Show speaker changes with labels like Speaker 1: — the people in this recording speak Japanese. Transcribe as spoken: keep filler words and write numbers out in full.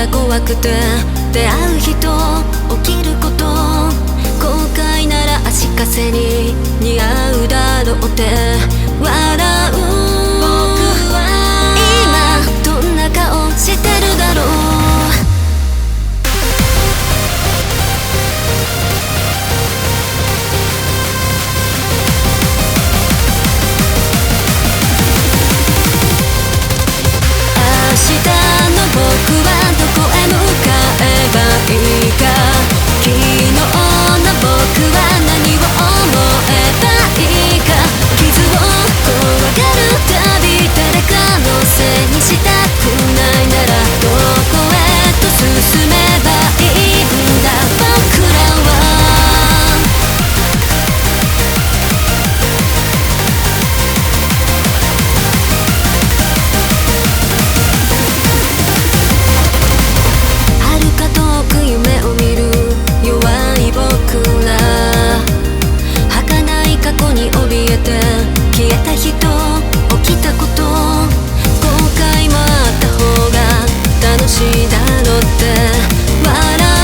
Speaker 1: が怖くて出会う人起きること後悔なら足かせに似合うだろうって笑う僕は今どんな顔してるだろう明日の僕はどこへ向かえばいいか昨日の僕は何を思えばいいか傷を怖がるたび誰かのせいにしたくないならどこへと進めばいいんだ僕らは夢を見る弱い僕ら儚い過去に怯えて消えた人起きたこと後悔もあった方が楽しいだろうって笑う